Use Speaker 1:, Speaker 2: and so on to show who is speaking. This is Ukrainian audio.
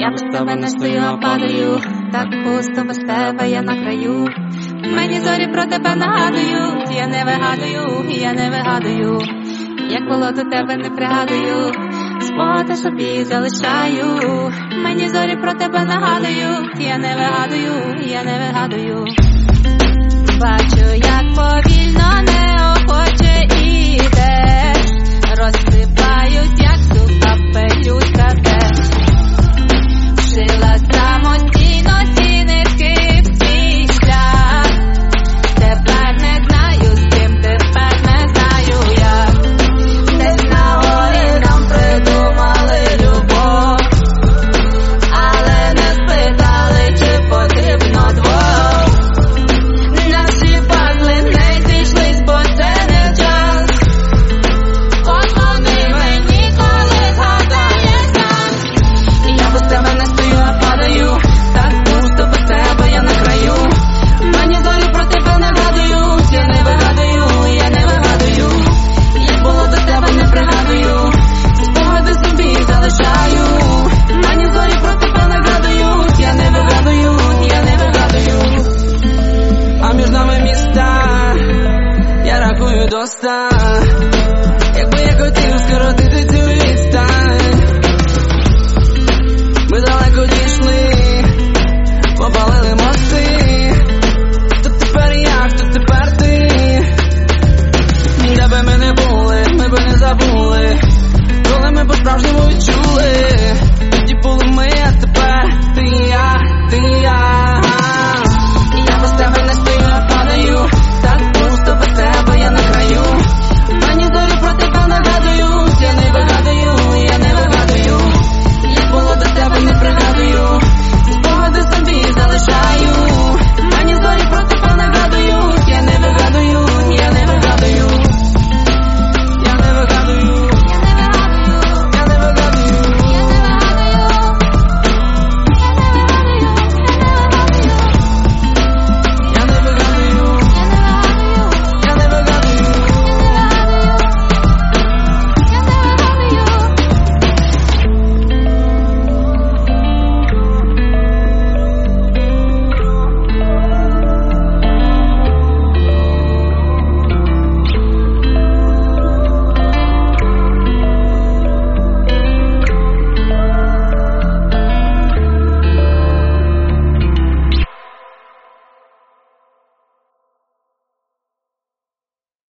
Speaker 1: Я без тебе не стою, а падаю. Так пусто без тебе я на краю. Мені зорі про тебе нагадують. Я не вигадую. Як було до тебе не пригадую. Спогади собі залишаю. Мені зорі про тебе нагадують. Я не вигадую. Бачу, як повільно, неохоче ідеш. Розсипають, як сука, пелюстка теж. Вшила самостійно ці нитки в свій шлях. Тепер не знаю, з ким, тепер не знаю я. Десь на горі нам придумали любов, але не спитали, чи потрібно двох. Наші пазли не зійшлись, бо це не час. Подзвони мені, коли згадаєш нас. Я без тебе не стою, а падаю. Так пусто без тебе я на краю. Мені зорі про тебе нагадують. Я не вигадую. Як було до тебе не пригадую. Спогади собі залишаю. Мені зорі про тебе нагадують. Я не вигадую. А між нами міста, я рахую до 100.